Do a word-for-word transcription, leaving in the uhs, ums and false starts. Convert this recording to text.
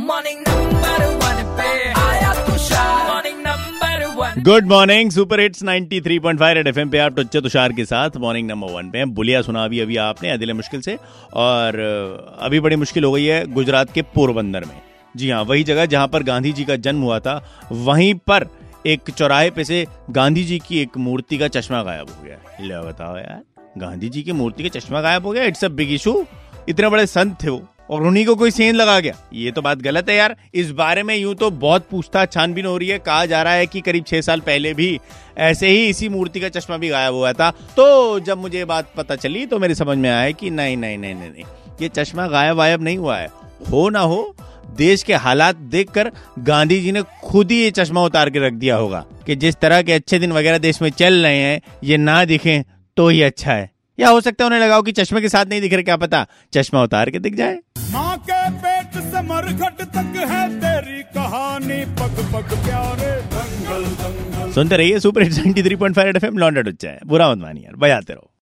Morning number one पे आया Tushar, morning number one. Good morning, super hits ninety three point five Red FM पे आप टुच्चे तुषार के साथ मॉर्निंग नंबर वन पे। बुलिया सुना अभी अभी आपने अदिल मुश्किल से, और अभी बड़ी मुश्किल हो गई है गुजरात के पोरबंदर में। जी हाँ, वही जगह जहां पर गांधी जी का जन्म हुआ था, वहीं पर एक चौराहे पे से गांधी जी की एक मूर्ति का चश्मा गायब हो गया। ले बताओ यार, गांधी जी की मूर्ति का चश्मा गायब हो गया, इट्स अ बिग इशू। इतने बड़े संत थे वो, और उन्हीं को कोई सेंध लगा गया। ये तो बात गलत है यार। इस बारे में यूं तो बहुत पूछताछ छानबीन हो रही है। कहा जा रहा है कि करीब छह साल पहले भी ऐसे ही इसी मूर्ति का चश्मा भी गायब हुआ था। तो जब मुझे ये बात पता चली तो मेरी समझ में आया कि नहीं नहीं नहीं नहीं, नहीं। ये चश्मा गायब वायब नहीं हुआ है। हो ना हो, देश के हालात देखकर गांधी जी ने खुद ही ये चश्मा उतार के रख दिया होगा कि जिस तरह के अच्छे दिन वगैरह देश में चल रहे हैं, ये ना दिखें तो ही अच्छा है। या हो सकता है उन्हें लगाओ कि चश्मे के साथ नहीं दिख रहे, क्या पता चश्मा उतार के दिख जाए। माँ के पेट से मरघट तक है तेरी कहानी, पग पग प्यारे दंगल दंगल। सुनते रहिए super hits ninety three point five Red FM. लौंडा टुच्चा है, बुरा मत मानिए यार, बजाते रहो।